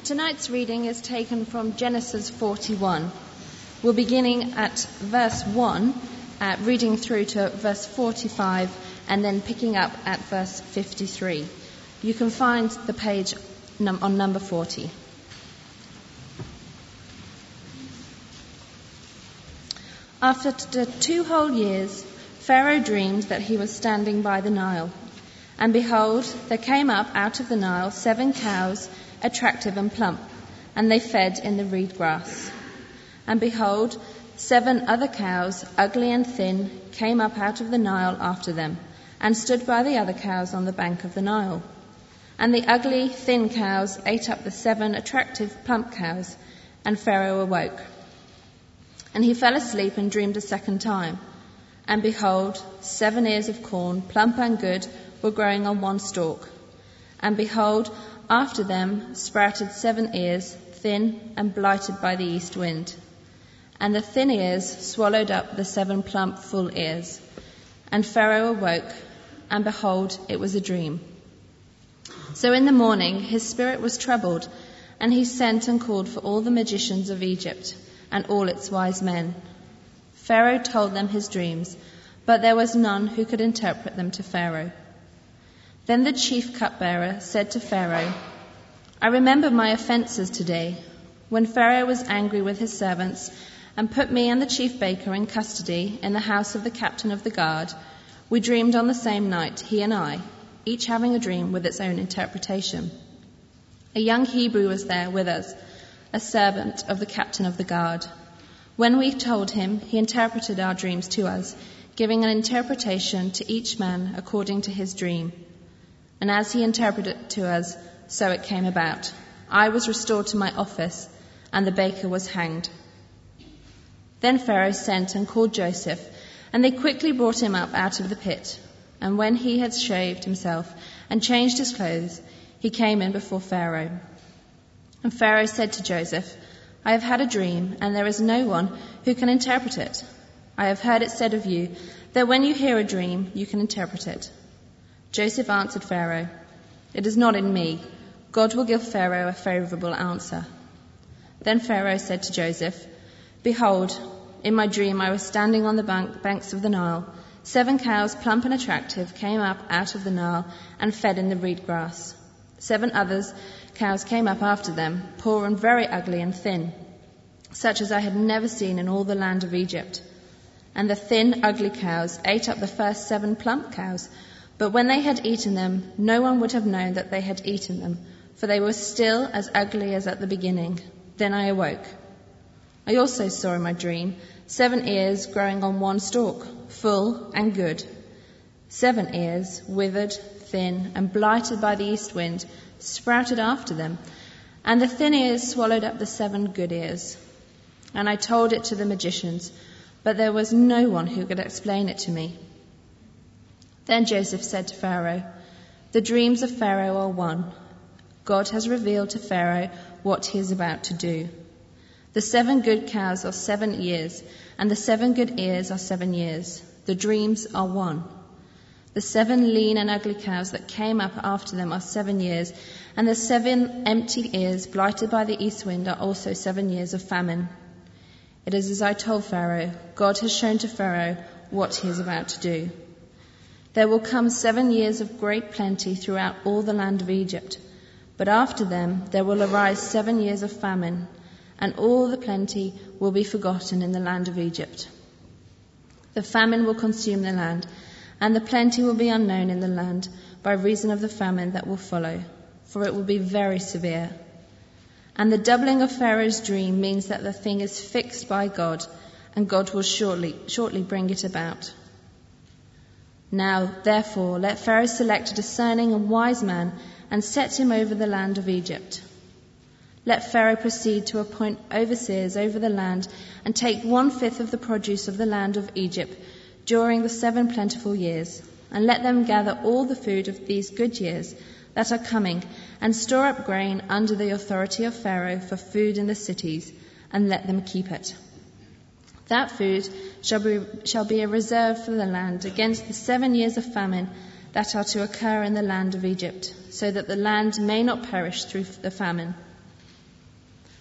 Tonight's reading is taken from Genesis 41. We're beginning at verse 1, reading through to verse 45, and then picking up at verse 53. You can find the page on number 40. After 2 whole years, Pharaoh dreamed that he was standing by the Nile. And behold, there came up out of the Nile 7 cows, attractive and plump, and they fed in the reed grass. And behold, 7 other cows, ugly and thin, came up out of the Nile after them, and stood by the other cows on the bank of the Nile. And the ugly, thin cows ate up the 7 attractive, plump cows, and Pharaoh awoke. And he fell asleep and dreamed a second time. And behold, 7 ears of corn, plump and good, were growing on one stalk. And behold, after them sprouted 7 ears, thin and blighted by the east wind. And the thin ears swallowed up the 7 plump, full ears. And Pharaoh awoke, and behold, it was a dream. So in the morning his spirit was troubled, and he sent and called for all the magicians of Egypt, and all its wise men. Pharaoh told them his dreams, but there was none who could interpret them to Pharaoh. Then the chief cupbearer said to Pharaoh, I remember my offences today, when Pharaoh was angry with his servants and put me and the chief baker in custody in the house of the captain of the guard. We dreamed on the same night, he and I, each having a dream with its own interpretation. A young Hebrew was there with us, a servant of the captain of the guard. When we told him, he interpreted our dreams to us, giving an interpretation to each man according to his dream. And as he interpreted it to us, so it came about. I was restored to my office, and the baker was hanged. Then Pharaoh sent and called Joseph, and they quickly brought him up out of the pit. And when he had shaved himself and changed his clothes, he came in before Pharaoh. And Pharaoh said to Joseph, I have had a dream, and there is no one who can interpret it. I have heard it said of you that when you hear a dream, you can interpret it. Joseph answered Pharaoh, It is not in me. God will give Pharaoh a favourable answer. Then Pharaoh said to Joseph, Behold, in my dream I was standing on the banks of the Nile. 7 cows, plump and attractive, came up out of the Nile and fed in the reed grass. 7 others cows came up after them, poor and very ugly and thin, such as I had never seen in all the land of Egypt. And the thin, ugly cows ate up the first 7 plump cows, but when they had eaten them, no one would have known that they had eaten them, for they were still as ugly as at the beginning. Then I awoke. I also saw in my dream 7 ears growing on one stalk, full and good. 7 ears, withered, thin, and blighted by the east wind, sprouted after them, and the thin ears swallowed up the 7 good ears. And I told it to the magicians, but there was no one who could explain it to me. Then Joseph said to Pharaoh, The dreams of Pharaoh are one. God has revealed to Pharaoh what he is about to do. The 7 good cows are 7 years, and the 7 good ears are 7 years. The dreams are one. The 7 lean and ugly cows that came up after them are 7 years, and the 7 empty ears blighted by the east wind are also 7 years of famine. It is as I told Pharaoh. God has shown to Pharaoh what he is about to do. There will come 7 years of great plenty throughout all the land of Egypt, but after them there will arise 7 years of famine, and all the plenty will be forgotten in the land of Egypt. The famine will consume the land, and the plenty will be unknown in the land by reason of the famine that will follow, for it will be very severe. And the doubling of Pharaoh's dream means that the thing is fixed by God, and God will shortly bring it about. Now, therefore, let Pharaoh select a discerning and wise man and set him over the land of Egypt. Let Pharaoh proceed to appoint overseers over the land and take 1/5 of the produce of the land of Egypt during the 7 plentiful years, and let them gather all the food of these good years that are coming and store up grain under the authority of Pharaoh for food in the cities, and let them keep it. That food shall be a reserve for the land against the 7 years of famine that are to occur in the land of Egypt, so that the land may not perish through the famine.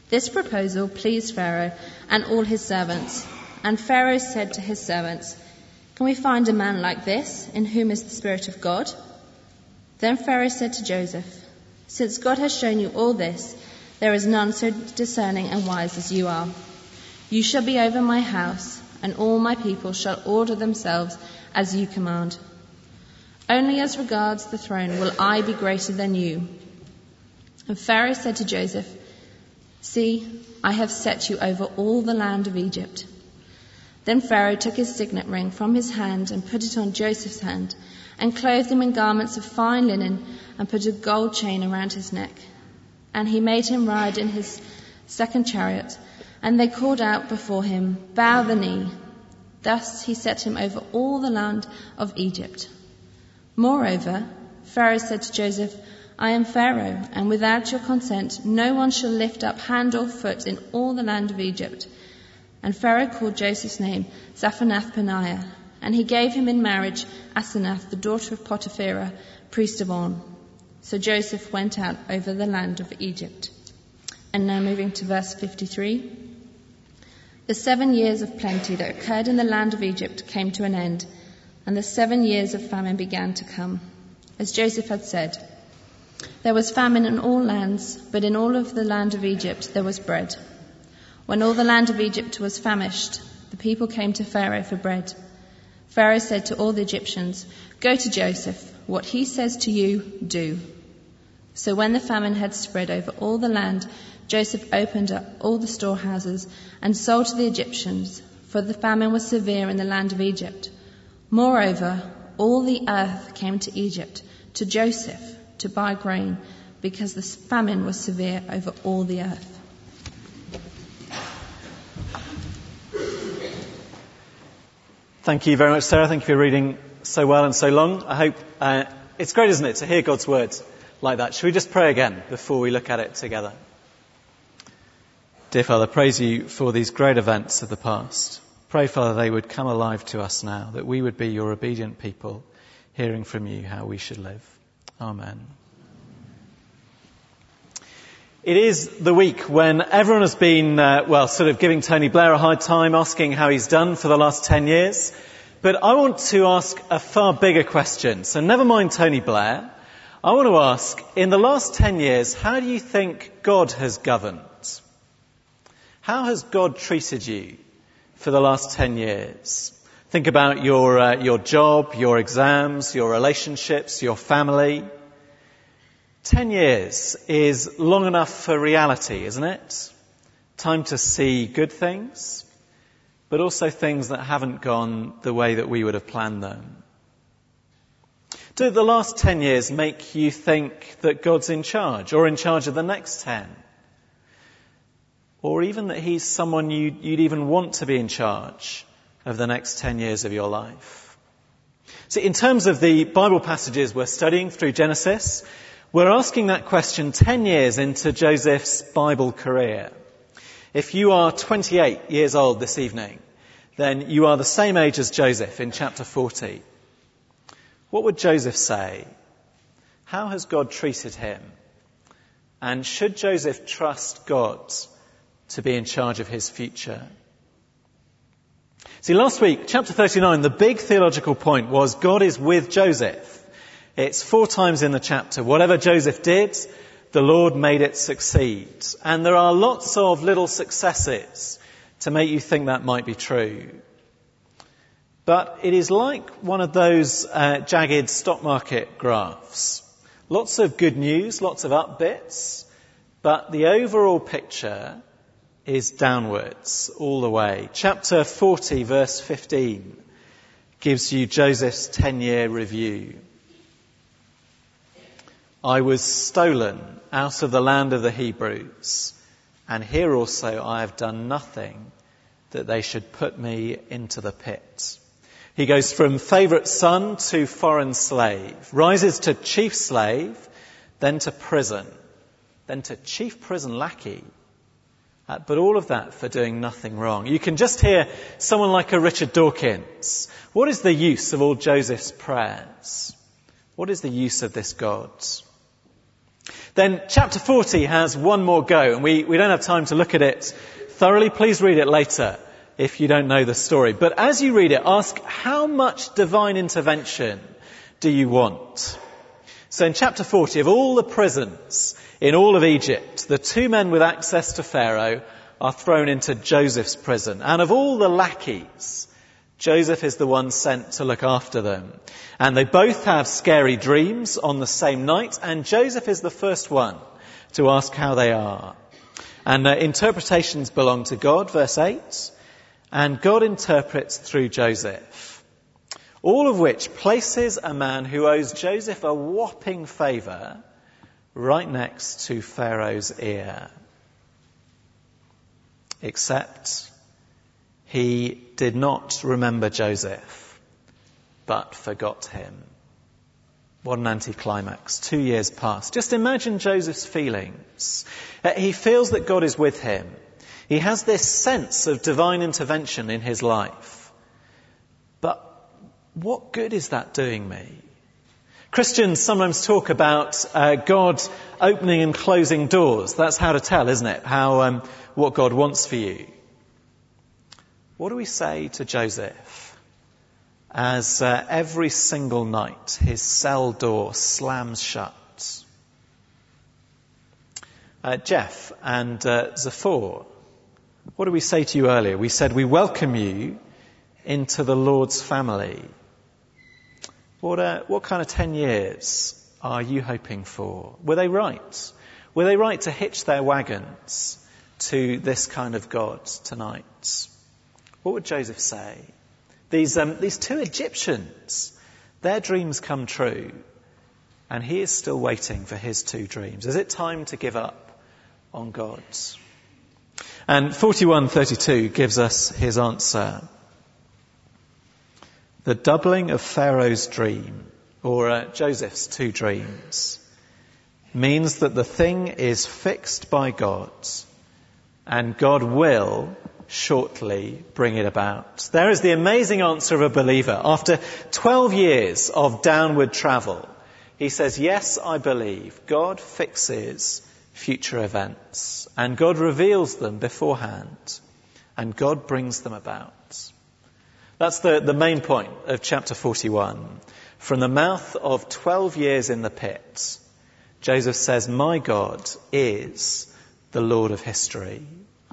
This proposal pleased Pharaoh and all his servants. And Pharaoh said to his servants, "Can we find a man like this, in whom is the Spirit of God?" Then Pharaoh said to Joseph, "Since God has shown you all this, there is none so discerning and wise as you are. You shall be over my house, and all my people shall order themselves as you command. Only as regards the throne will I be greater than you." And Pharaoh said to Joseph, "See, I have set you over all the land of Egypt." Then Pharaoh took his signet ring from his hand and put it on Joseph's hand, and clothed him in garments of fine linen, and put a gold chain around his neck. And he made him ride in his second chariot, and they called out before him, "Bow the knee." Thus he set him over all the land of Egypt. Moreover, Pharaoh said to Joseph, "I am Pharaoh, and without your consent no one shall lift up hand or foot in all the land of Egypt." And Pharaoh called Joseph's name Zaphenath-Paneah, and he gave him in marriage Asenath, the daughter of Potipherah, priest of On. So Joseph went out over the land of Egypt. And now moving to verse 53. The 7 years of plenty that occurred in the land of Egypt came to an end, and the 7 years of famine began to come. As Joseph had said, there was famine in all lands, but in all of the land of Egypt there was bread. When all the land of Egypt was famished, the people came to Pharaoh for bread. Pharaoh said to all the Egyptians, "Go to Joseph. What he says to you, do." So when the famine had spread over all the land, Joseph opened up all the storehouses and sold to the Egyptians, for the famine was severe in the land of Egypt. Moreover, all the earth came to Egypt, to Joseph, to buy grain, because the famine was severe over all the earth. Thank you very much, Sarah. Thank you for reading so well and so long. I hope it's great, isn't it, to hear God's words like that. Should we just pray again before we look at it together? Dear Father, praise you for these great events of the past. Pray, Father, they would come alive to us now, that we would be your obedient people, hearing from you how we should live. Amen. It is the week when everyone has been, sort of giving Tony Blair a hard time, asking how he's done for the last 10 years. But I want to ask a far bigger question. So never mind Tony Blair. I want to ask, in the last 10 years, how do you think God has governed? How has God treated you for the last 10 years? Think about your job, your exams, your relationships, your family. 10 years is long enough for reality, isn't it? Time to see good things, but also things that haven't gone the way that we would have planned them. Do the last 10 years make you think that God's in charge, or in charge of the next 10? Or even that he's someone you'd even want to be in charge of the next 10 years of your life? So in terms of the Bible passages we're studying through Genesis, we're asking that question 10 years into Joseph's Bible career. If you are 28 years old this evening, then you are the same age as Joseph in chapter 40. What would Joseph say? How has God treated him? And should Joseph trust God to be in charge of his future? See, last week, chapter 39, the big theological point was God is with Joseph. It's 4 times in the chapter. Whatever Joseph did, the Lord made it succeed. And there are lots of little successes to make you think that might be true. But it is like one of those jagged stock market graphs. Lots of good news, lots of up bits, but the overall picture is downwards all the way. Chapter 40, verse 15, gives you Joseph's 10-year review. I was stolen out of the land of the Hebrews, and here also I have done nothing that they should put me into the pit. He goes from favourite son to foreign slave, rises to chief slave, then to prison, then to chief prison lackey. But all of that for doing nothing wrong. You can just hear someone like a Richard Dawkins. What is the use of all Joseph's prayers? What is the use of this God? Then chapter 40 has one more go, and we don't have time to look at it thoroughly. Please read it later if you don't know the story. But as you read it, ask, how much divine intervention do you want? So in chapter 40, of all the prisons in all of Egypt, the two men with access to Pharaoh are thrown into Joseph's prison. And of all the lackeys, Joseph is the one sent to look after them. And they both have scary dreams on the same night, and Joseph is the first one to ask how they are. And interpretations belong to God, verse 8, and God interprets through Joseph. All of which places a man who owes Joseph a whopping favour right next to Pharaoh's ear. Except he did not remember Joseph, but forgot him. What an anticlimax. 2 years pass. Just imagine Joseph's feelings. He feels that God is with him. He has this sense of divine intervention in his life. But what good is that doing me? Christians sometimes talk about God opening and closing doors. That's how to tell, isn't it? What God wants for you. What do we say to Joseph as every single night his cell door slams shut? Jeff and Zafar, what did we say to you earlier? We said we welcome you into the Lord's family. What kind of 10 years are you hoping for? Were they right? Were they right to hitch their wagons to this kind of God tonight? What would Joseph say? These two Egyptians, their dreams come true, and he is still waiting for his two dreams. Is it time to give up on God? And 41:32 gives us his answer. The doubling of Pharaoh's dream, or Joseph's two dreams, means that the thing is fixed by God, and God will shortly bring it about. There is the amazing answer of a believer. After 12 years of downward travel, he says, yes, I believe. God fixes future events, and God reveals them beforehand, and God brings them about. That's the main point of chapter 41. From the mouth of 12 years in the pit, Joseph says, my God is the Lord of history.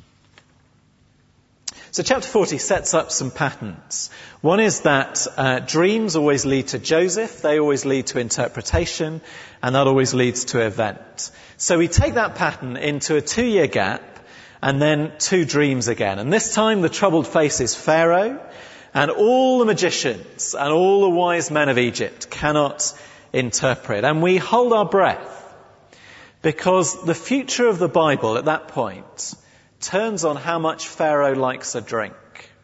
So chapter 40 sets up some patterns. One is that dreams always lead to Joseph, they always lead to interpretation, and that always leads to event. So we take that pattern into a 2-year gap, and then 2 dreams again. And this time the troubled face is Pharaoh, and all the magicians and all the wise men of Egypt cannot interpret. And we hold our breath, because the future of the Bible at that point turns on how much Pharaoh likes a drink.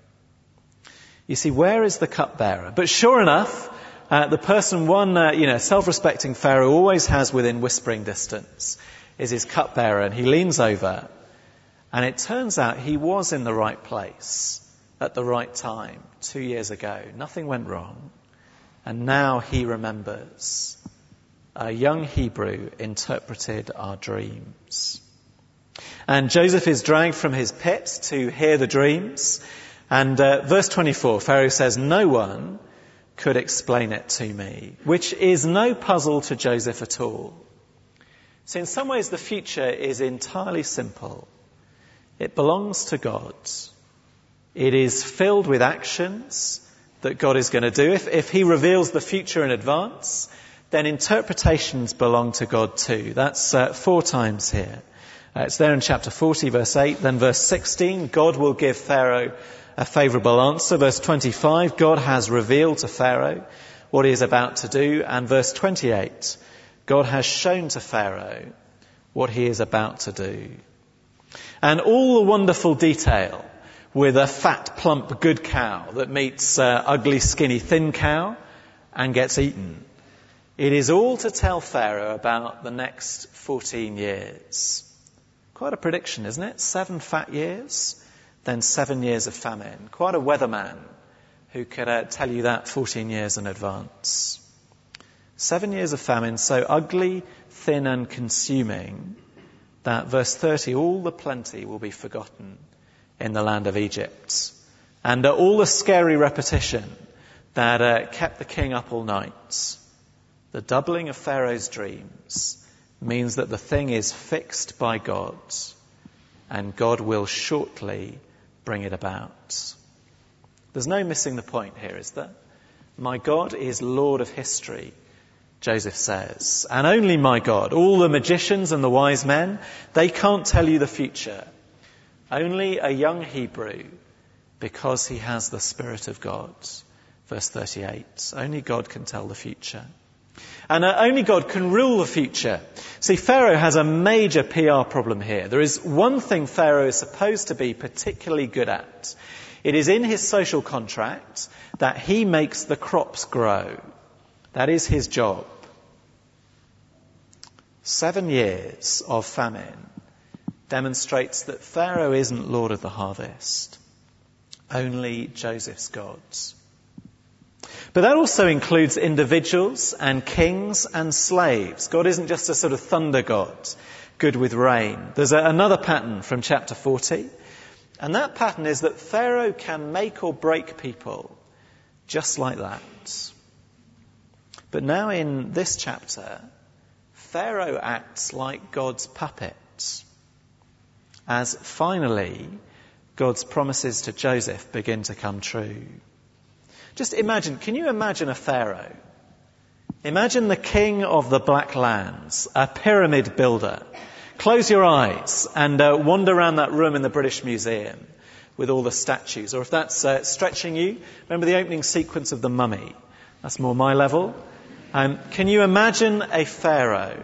You see, where is the cupbearer? But sure enough, the person self-respecting Pharaoh always has within whispering distance is his cupbearer, and he leans over, and it turns out he was in the right place at the right time 2 years ago. Nothing went wrong, and now he remembers. A young Hebrew interpreted our dreams. And Joseph is dragged from his pit to hear the dreams. And verse 24, Pharaoh says, no one could explain it to me, which is no puzzle to Joseph at all. So in some ways the future is entirely simple. It belongs to God. It is filled with actions that God is going to do. If he reveals the future in advance, then interpretations belong to God too. That's 4 times here. It's there in chapter 40, verse 8. Then verse 16, God will give Pharaoh a favourable answer. Verse 25, God has revealed to Pharaoh what he is about to do. And verse 28, God has shown to Pharaoh what he is about to do. And all the wonderful detail with a fat, plump, good cow that meets ugly, skinny, thin cow and gets eaten. It is all to tell Pharaoh about the next 14 years. Quite a prediction, isn't it? 7 fat years, then 7 years of famine. Quite a weatherman who could tell you that 14 years in advance. 7 years of famine, so ugly, thin and consuming that, verse 30, all the plenty will be forgotten in the land of Egypt. And all the scary repetition that kept the king up all night, the doubling of Pharaoh's dreams, means that the thing is fixed by God, and God will shortly bring it about. There's no missing the point here, is there? My God is Lord of history, Joseph says, and only my God. All the magicians and the wise men, they can't tell you the future. Only a young Hebrew, because he has the Spirit of God. Verse 38, only God can tell the future. And only God can rule the future. See, Pharaoh has a major PR problem here. There is one thing Pharaoh is supposed to be particularly good at. It is in his social contract that he makes the crops grow. That is his job. 7 years of famine demonstrates that Pharaoh isn't Lord of the harvest. Only Joseph's God. But that also includes individuals and kings and slaves. God isn't just a sort of thunder god, good with rain. There's another pattern from chapter 40. And that pattern is that Pharaoh can make or break people just like that. But now in this chapter, Pharaoh acts like God's puppet, as finally God's promises to Joseph begin to come true. Just imagine, can you imagine a Pharaoh? Imagine the king of the Black Lands, a pyramid builder. Close your eyes and wander around that room in the British Museum with all the statues. Or if that's stretching you, remember the opening sequence of The Mummy. That's more my level. Can you imagine a Pharaoh?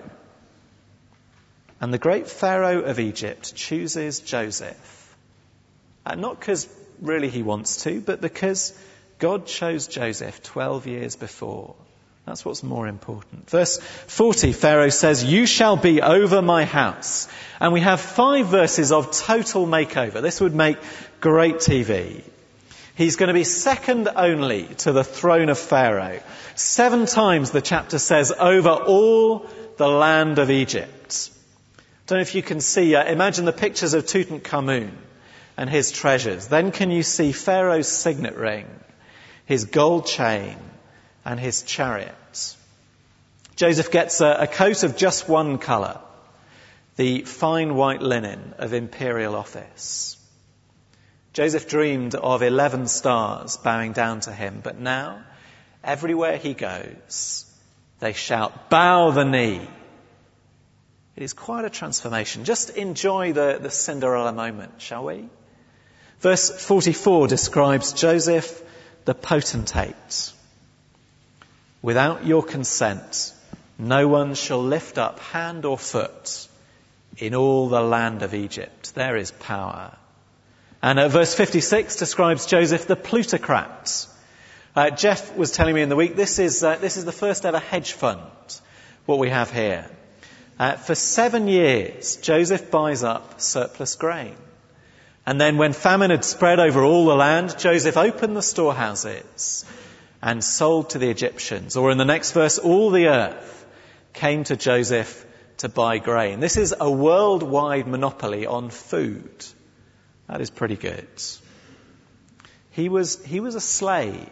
And the great Pharaoh of Egypt chooses Joseph. Not because really he wants to, but because God chose Joseph 12 years before. That's what's more important. Verse 40, Pharaoh says, "You shall be over my house." And we have 5 verses of total makeover. This would make great TV. He's going to be second only to the throne of Pharaoh. 7 times the chapter says, over all the land of Egypt. Don't know if you can see, imagine the pictures of Tutankhamun and his treasures. Then can you see Pharaoh's signet ring, his gold chain, and his chariot? Joseph gets a coat of just one colour, the fine white linen of imperial office. Joseph dreamed of 11 stars bowing down to him, but now, everywhere he goes, they shout, "Bow the knee." It is quite a transformation. Just enjoy the Cinderella moment, shall we? Verse 44 describes Joseph the potentate. "Without your consent, no one shall lift up hand or foot in all the land of Egypt." There is power. And verse 56 describes Joseph the plutocrat. Jeff was telling me in the week, this is the first ever hedge fund, what we have here. For 7 years, Joseph buys up surplus grain. And then when famine had spread over all the land, Joseph opened the storehouses and sold to the Egyptians. Or in the next verse, all the earth came to Joseph to buy grain. This is a worldwide monopoly on food. That is pretty good. He was a slave.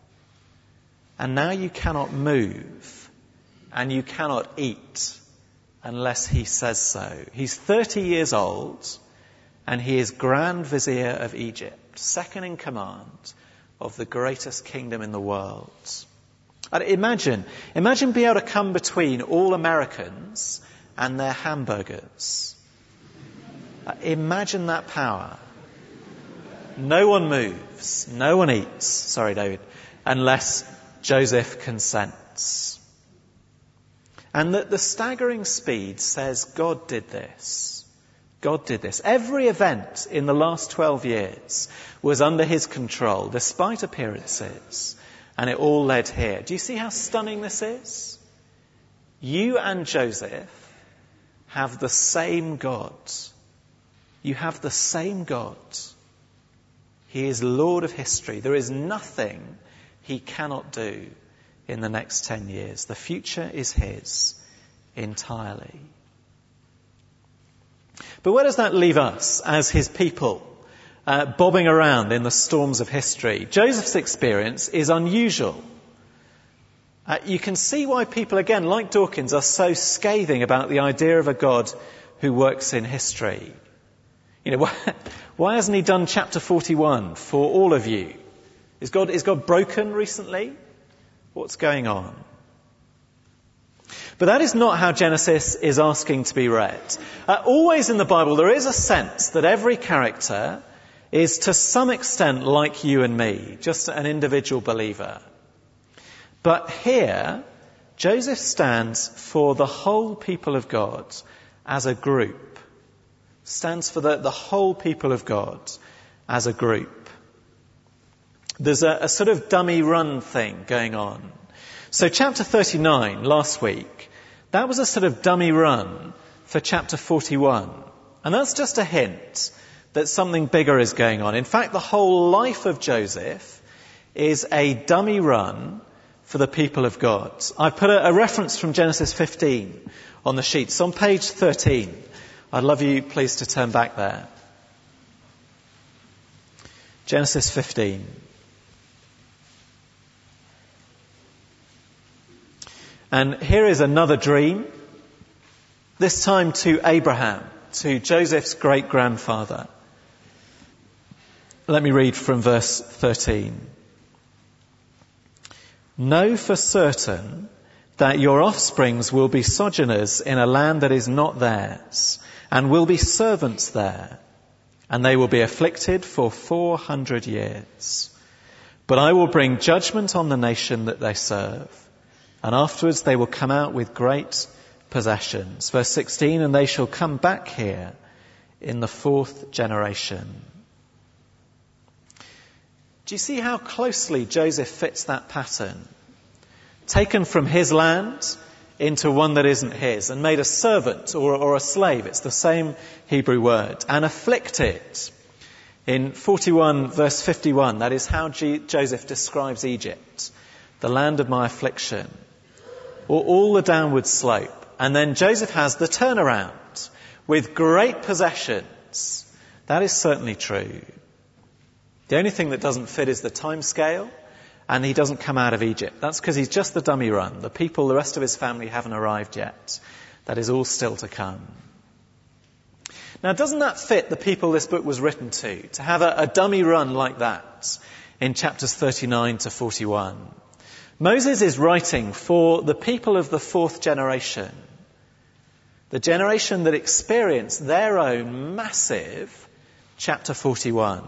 And now you cannot move and you cannot eat unless he says so. He's 30 years old and he is Grand Vizier of Egypt, second in command of the greatest kingdom in the world. And imagine being able to come between all Americans and their hamburgers. Imagine that power. No one moves, no one eats, sorry David, unless Joseph consents. And the staggering speed says God did this. God did this. Every event in the last 12 years was under his control, despite appearances, and it all led here. Do you see how stunning this is? You and Joseph have the same God. You have the same God. He is Lord of history. There is nothing he cannot do in the next 10 years. The future is his entirely. But where does that leave us as his people, bobbing around in the storms of history? Joseph's experience is unusual. You can see why people, again, like Dawkins, are so scathing about the idea of a God who works in history. You know, why hasn't he done chapter 41 for all of you? Is God broken recently? What's going on? But that is not how Genesis is asking to be read. Always in the Bible there is a sense that every character is to some extent like you and me, just an individual believer. But here, Joseph stands for the whole people of God as a group. Stands for the whole people of God as a group. There's a sort of dummy run thing going on. So chapter 39 last week, that was a sort of dummy run for chapter 41. And that's just a hint that something bigger is going on. In fact, the whole life of Joseph is a dummy run for the people of God. I've put a reference from Genesis 15 on the sheet. It's on page 13. I'd love you, please, to turn back there. Genesis 15. And here is another dream, this time to Abraham, to Joseph's great-grandfather. Let me read from verse 13. Know for certain that your offsprings will be sojourners in a land that is not theirs, and will be servants there, and they will be afflicted for 400 years. But I will bring judgment on the nation that they serve, and afterwards they will come out with great possessions. Verse 16, and they shall come back here in the 4th generation. Do you see how closely Joseph fits that pattern? Taken from his land into one that isn't his, and made a servant or a slave. It's the same Hebrew word. And afflicted. In 41 verse 51, that is how Joseph describes Egypt. The land of my affliction. Or all the downward slope. And then Joseph has the turnaround with great possessions. That is certainly true. The only thing that doesn't fit is the time scale, and he doesn't come out of Egypt. That's because he's just the dummy run. The rest of his family haven't arrived yet. That is all still to come. Now, doesn't that fit the people this book was written to have a dummy run like that in chapters 39 to 41? Moses is writing for the people of the 4th generation, the generation that experienced their own massive chapter 41.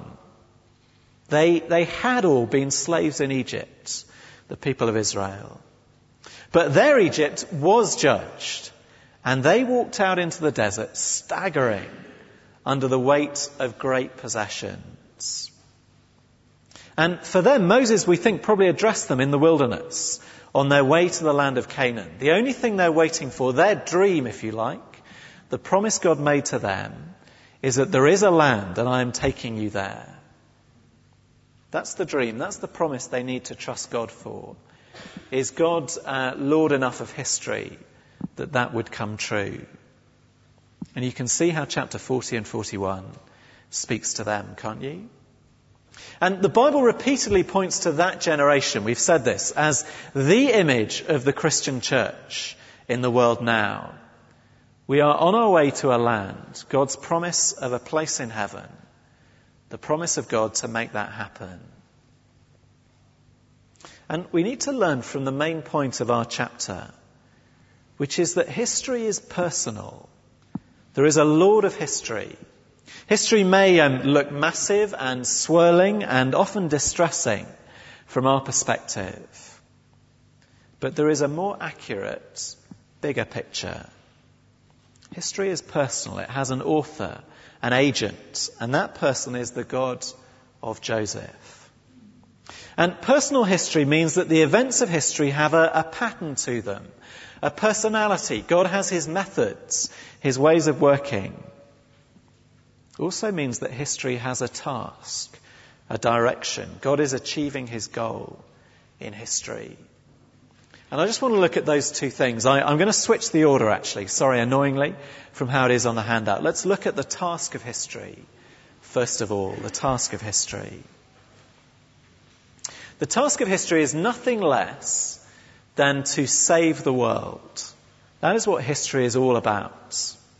They had all been slaves in Egypt, the people of Israel. But their Egypt was judged, and they walked out into the desert staggering under the weight of great possessions. And for them, Moses, we think, probably addressed them in the wilderness on their way to the land of Canaan. The only thing they're waiting for, their dream, if you like, the promise God made to them, is that there is a land and I am taking you there. That's the dream. That's the promise they need to trust God for. Is God Lord enough of history that would come true? And you can see how chapter 40 and 41 speaks to them, can't you? And the Bible repeatedly points to that generation, we've said this, as the image of the Christian church in the world now. We are on our way to a land, God's promise of a place in heaven, the promise of God to make that happen. And we need to learn from the main point of our chapter, which is that history is personal. There is a Lord of history. History may look massive and swirling and often distressing from our perspective. But there is a more accurate, bigger picture. History is personal. It has an author, an agent, and that person is the God of Joseph. And personal history means that the events of history have a pattern to them, a personality. God has his methods, his ways of working. It also means that history has a task, a direction. God is achieving his goal in history. And I just want to look at those two things. I'm going to switch the order, actually, annoyingly, from how it is on the handout. Let's look at the task of history. First of all, the task of history. The task of history is nothing less than to save the world. That is what history is all about.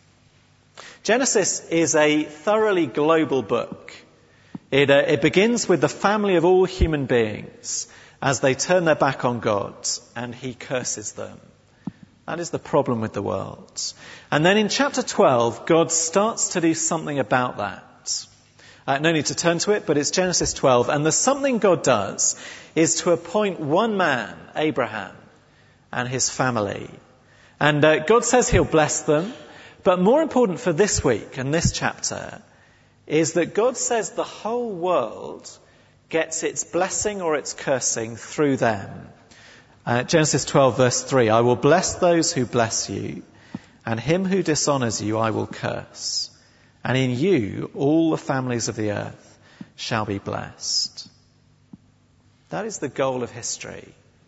Genesis is a thoroughly global book. It begins with the family of all human beings as they turn their back on God and he curses them. That is the problem with the world. And then in chapter 12, God starts to do something about that. No need to turn to it, but it's Genesis 12. And the something God does is to appoint one man, Abraham, and his family. And God says he'll bless them. But more important for this week and this chapter is that God says the whole world gets its blessing or its cursing through them. Genesis 12 verse 3, I will bless those who bless you, and him who dishonours you I will curse. And in you all the families of the earth shall be blessed. That is the goal of history.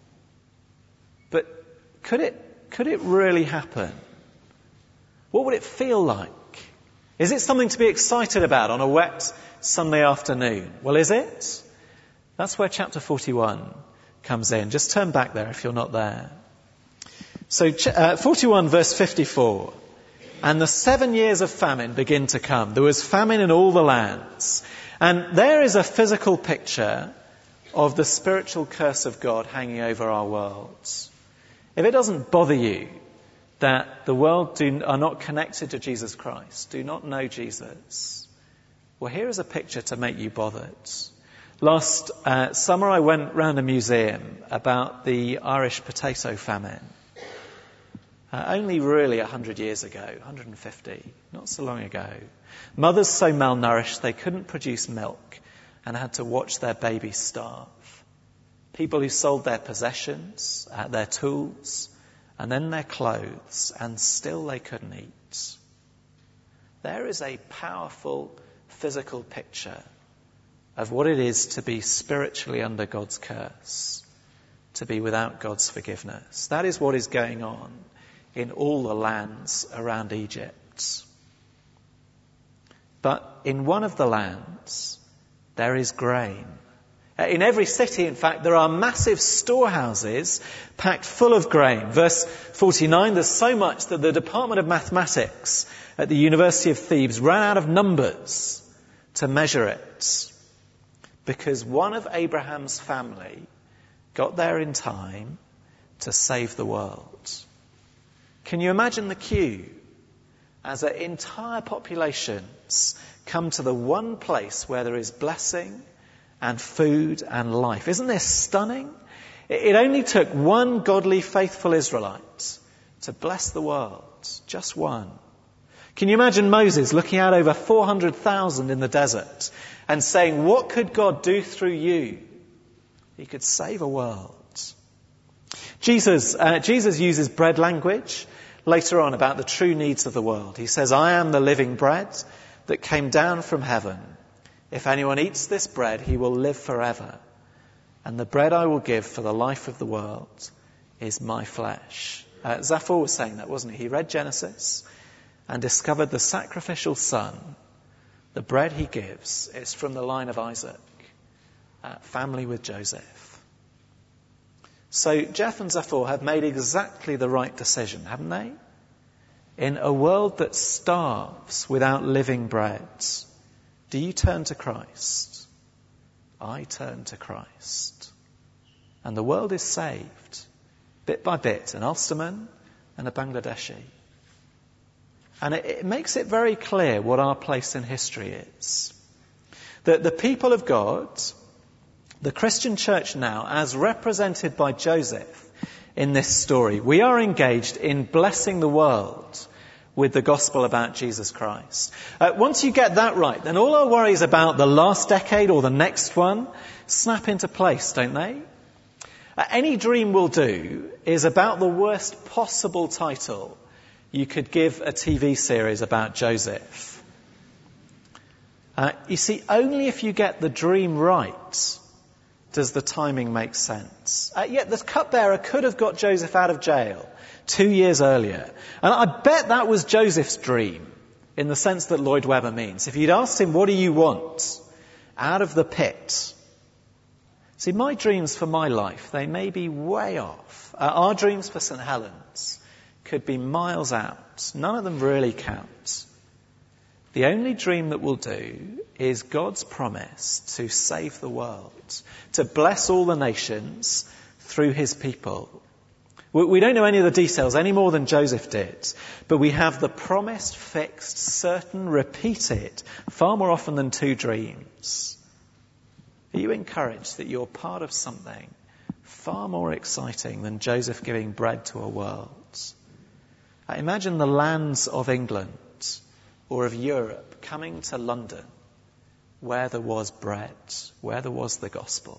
But could it really happen? What would it feel like? Is it something to be excited about on a wet Sunday afternoon? Well, is it? That's where chapter 41 comes in. Just turn back there if you're not there. So 41 verse 54. And the 7 years of famine begin to come. There was famine in all the lands. And there is a physical picture of the spiritual curse of God hanging over our worlds. If it doesn't bother you that the world are not connected to Jesus Christ, do not know Jesus, well, here is a picture to make you bothered. Last summer I went round a museum about the Irish potato famine. Only really 100 years ago, 150, not so long ago. Mothers so malnourished they couldn't produce milk and had to watch their babies starve. People who sold their possessions, their tools, and then their clothes, and still they couldn't eat. There is a powerful physical picture of what it is to be spiritually under God's curse, to be without God's forgiveness. That is what is going on in all the lands around Egypt. But in one of the lands, there is grain. In every city, in fact, there are massive storehouses packed full of grain. Verse 49, there's so much that the Department of Mathematics at the University of Thebes ran out of numbers to measure it. Because one of Abraham's family got there in time to save the world. Can you imagine the queue as entire populations come to the one place where there is blessing and food and life? Isn't this stunning? It only took one godly, faithful Israelite to bless the world. Just one. Can you imagine Moses looking out over 400,000 in the desert and saying, what could God do through you? He could save a world. Jesus uses bread language later on about the true needs of the world. He says, I am the living bread that came down from heaven. If anyone eats this bread, he will live forever. And the bread I will give for the life of the world is my flesh. Zafar was saying that, wasn't he? He read Genesis and discovered the sacrificial son. The bread he gives is from the line of Isaac, family with Joseph. So Jeff and Zafar have made exactly the right decision, haven't they? In a world that starves without living bread, do you turn to Christ? I turn to Christ. And the world is saved, bit by bit, an Ulsterman and a Bangladeshi. And it makes it very clear what our place in history is. That the people of God, the Christian church now, as represented by Joseph in this story, we are engaged in blessing the world with the gospel about Jesus Christ. Once you get that right, then all our worries about the last decade or the next one snap into place, don't they? Any Dream Will Do is about the worst possible title you could give a TV series about Joseph. You see, only if you get the dream right does the timing make sense? Yet the cupbearer could have got Joseph out of jail 2 years earlier. And I bet that was Joseph's dream, in the sense that Lloyd Webber means. If you'd asked him, what do you want out of the pit? See, my dreams for my life, they may be way off. Our dreams for St. Helens could be miles out. None of them really count. The only dream that will do is God's promise to save the world, to bless all the nations through his people. We don't know any of the details any more than Joseph did, but we have the promised, fixed, certain, repeated, far more often than 2 dreams. Are you encouraged that you're part of something far more exciting than Joseph giving bread to a world? Imagine the lands of England or of Europe coming to London where there was bread, where there was the gospel.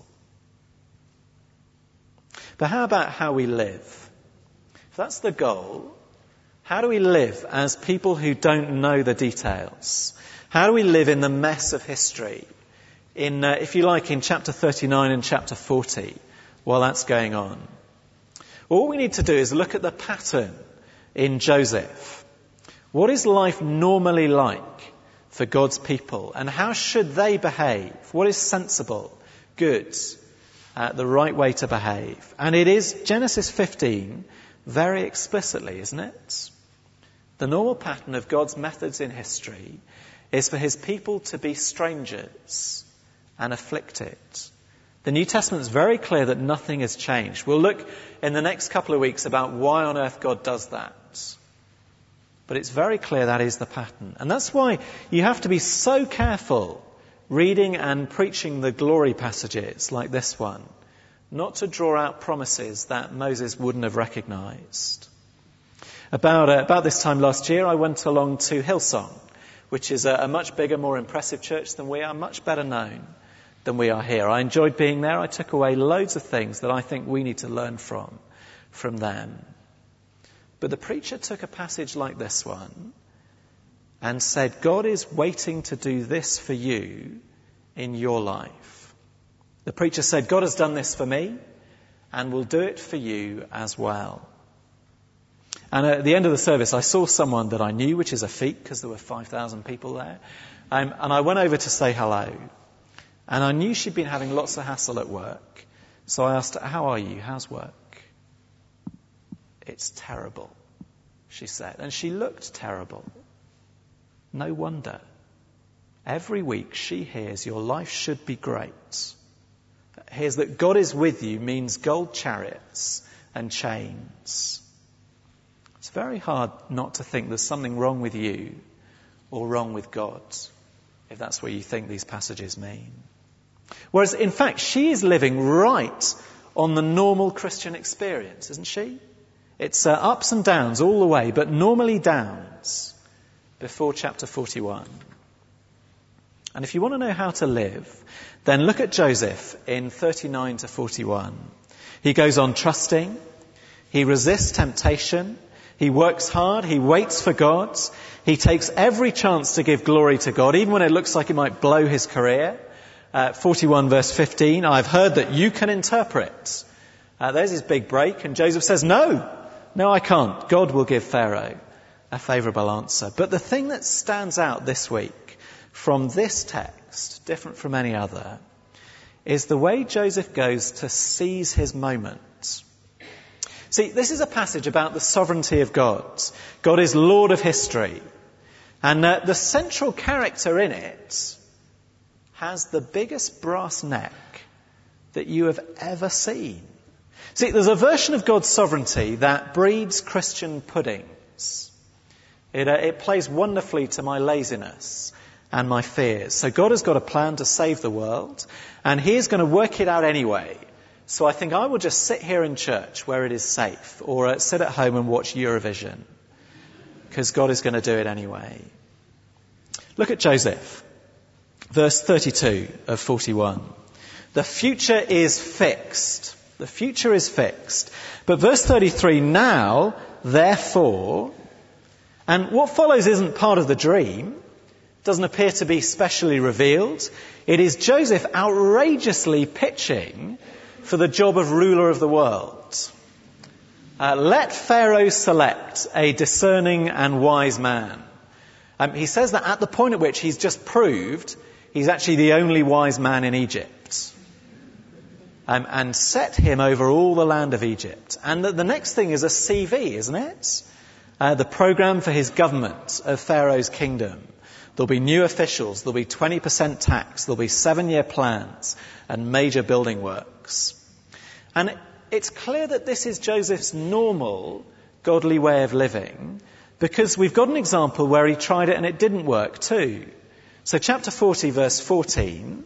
But how about how we live? If that's the goal, how do we live as people who don't know the details? How do we live in the mess of history? If you like, in chapter 39 and chapter 40, while that's going on. All we need to do is look at the pattern in Joseph. What is life normally like for God's people? And how should they behave? What is sensible, good, the right way to behave? And it is Genesis 15 very explicitly, isn't it? The normal pattern of God's methods in history is for his people to be strangers and afflicted. The New Testament is very clear that nothing has changed. We'll look in the next couple of weeks about why on earth God does that. But it's very clear that is the pattern. And that's why you have to be so careful reading and preaching the glory passages like this one, not to draw out promises that Moses wouldn't have recognised. About this time last year, I went along to Hillsong, which is a much bigger, more impressive church than we are, much better known than we are here. I enjoyed being there. I took away loads of things that I think we need to learn from them. But the preacher took a passage like this one and said, God is waiting to do this for you in your life. The preacher said, God has done this for me and will do it for you as well. And at the end of the service, I saw someone that I knew, which is a feat because there were 5,000 people there. And I went over to say hello. And I knew she'd been having lots of hassle at work. So I asked her, how are you? How's work? It's terrible, she said. And she looked terrible. No wonder. Every week she hears your life should be great. Hears that God is with you means gold chariots and chains. It's very hard not to think there's something wrong with you or wrong with God, if that's what you think these passages mean. Whereas, in fact, she is living right on the normal Christian experience, isn't she? It's ups and downs all the way, but normally downs before chapter 41. And if you want to know how to live, then look at Joseph in 39 to 41. He goes on trusting, he resists temptation, he works hard, he waits for God, he takes every chance to give glory to God, even when it looks like it might blow his career. 41 verse 15, I've heard that you can interpret. There's his big break, and Joseph says, no, I can't. God will give Pharaoh a favourable answer. But the thing that stands out this week from this text, different from any other, is the way Joseph goes to seize his moment. See, this is a passage about the sovereignty of God. God is Lord of history. And the central character in it has the biggest brass neck that you have ever seen. See, there's a version of God's sovereignty that breeds Christian puddings. It plays wonderfully to my laziness and my fears. So God has got a plan to save the world, and he is going to work it out anyway. So I think I will just sit here in church where it is safe, or sit at home and watch Eurovision, because God is going to do it anyway. Look at Joseph, verse 32 of 41. The future is fixed. The future is fixed. But verse 33, now, therefore, and what follows isn't part of the dream. doesn't appear to be specially revealed. It is Joseph outrageously pitching for the job of ruler of the world. Let Pharaoh select a discerning and wise man. He says that at the point at which he's just proved he's actually the only wise man in Egypt. And set him over all the land of Egypt. And the next thing is a CV, isn't it? The programme for his government of Pharaoh's kingdom. There'll be new officials, there'll be 20% tax, there'll be 7-year plans and major building works. And it's clear that this is Joseph's normal, godly way of living, because we've got an example where he tried it and it didn't work too. So chapter 40, verse 14,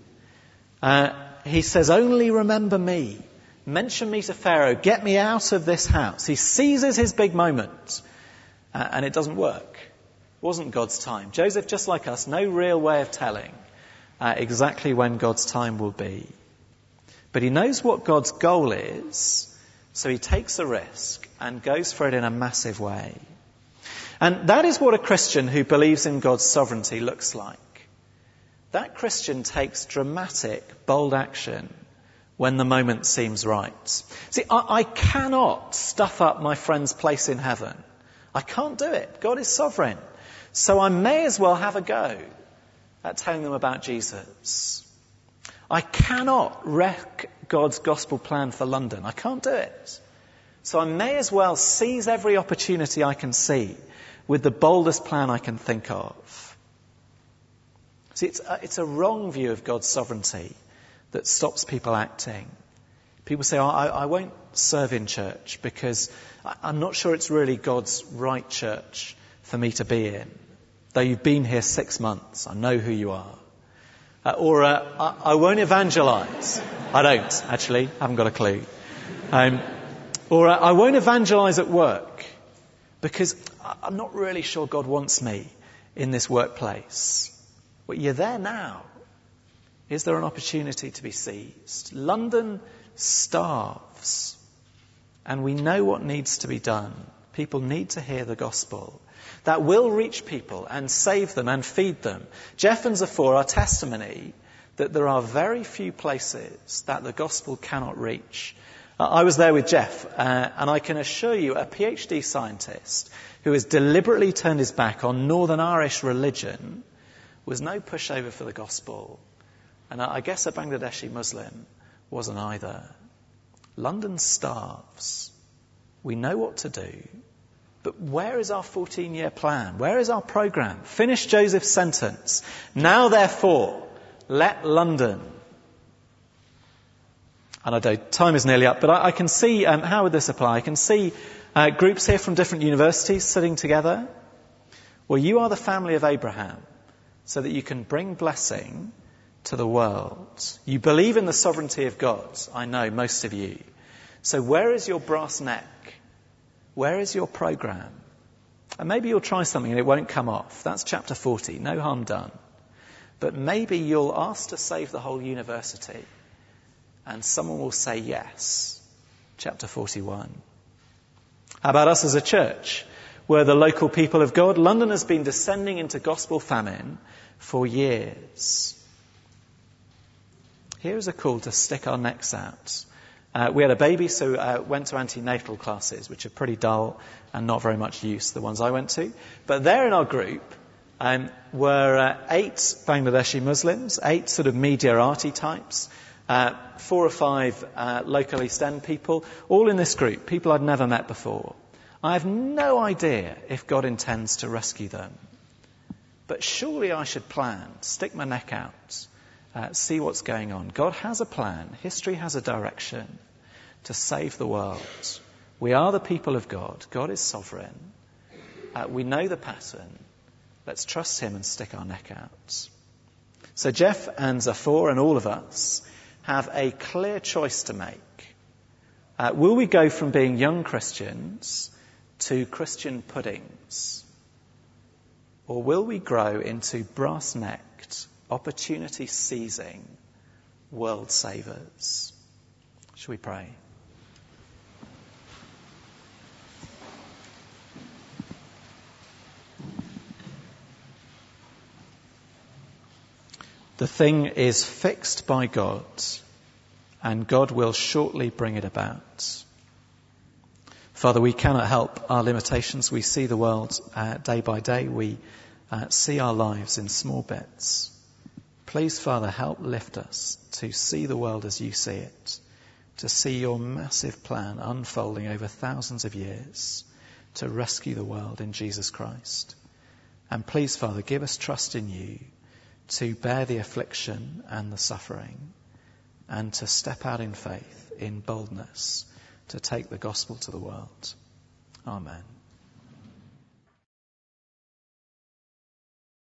he says, only remember me. Mention me to Pharaoh. Get me out of this house. He seizes his big moment, and it doesn't work. It wasn't God's time. Joseph, just like us, no real way of telling exactly when God's time will be. But he knows what God's goal is, so he takes a risk and goes for it in a massive way. And that is what a Christian who believes in God's sovereignty looks like. That Christian takes dramatic, bold action when the moment seems right. See, I cannot stuff up my friend's place in heaven. I can't do it. God is sovereign. So I may as well have a go at telling them about Jesus. I cannot wreck God's gospel plan for London. I can't do it. So I may as well seize every opportunity I can see with the boldest plan I can think of. See, it's a wrong view of God's sovereignty that stops people acting. People say, I won't serve in church because I'm not sure it's really God's right church for me to be in. Though you've been here 6 months, I know who you are. I won't evangelise. I don't, actually. I haven't got a clue. I won't evangelise at work because I'm not really sure God wants me in this workplace. But you're there now. Is there an opportunity to be seized? London starves. And we know what needs to be done. People need to hear the gospel. That will reach people and save them and feed them. Jeff and Zafar are testimony that there are very few places that the gospel cannot reach. I was there with Jeff, and I can assure you a PhD scientist who has deliberately turned his back on Northern Irish religion was no pushover for the gospel. And I guess a Bangladeshi Muslim wasn't either. London starves. We know what to do. But where is our 14-year plan? Where is our programme? Finish Joseph's sentence. Now, therefore, let London. And I know time is nearly up, but I can see, how would this apply? I can see groups here from different universities sitting together. Well, you are the family of Abraham, so that you can bring blessing to the world. You believe in the sovereignty of God. I know, most of you. So where is your brass neck? Where is your programme? And maybe you'll try something and it won't come off. That's chapter 40. No harm done. But maybe you'll ask to save the whole university and someone will say yes. Chapter 41. How about us as a church? We're the local people of God. London has been descending into gospel famine for years. Here is a call to stick our necks out. We had a baby, so went to antenatal classes, which are pretty dull and not very much use, the ones I went to. But there in our group were 8 Bangladeshi Muslims, 8 sort of media arty types, 4 or 5 local East End people, all in this group, people I'd never met before. I have no idea if God intends to rescue them. But surely I should plan, stick my neck out, see what's going on. God has a plan. History has a direction to save the world. We are the people of God. God is sovereign. We know the pattern. Let's trust him and stick our neck out. So Jeff and Zafar and all of us have a clear choice to make. Will we go from being young Christians to Christian puddings? Or will we grow into brass-necked, opportunity-seizing world savers? Shall we pray? The thing is fixed by God, and God will shortly bring it about. Father, we cannot help our limitations. We see the world day by day. We see our lives in small bits. Please, Father, help lift us to see the world as you see it, to see your massive plan unfolding over thousands of years to rescue the world in Jesus Christ. And please, Father, give us trust in you to bear the affliction and the suffering and to step out in faith, in boldness, to take the gospel to the world. Amen.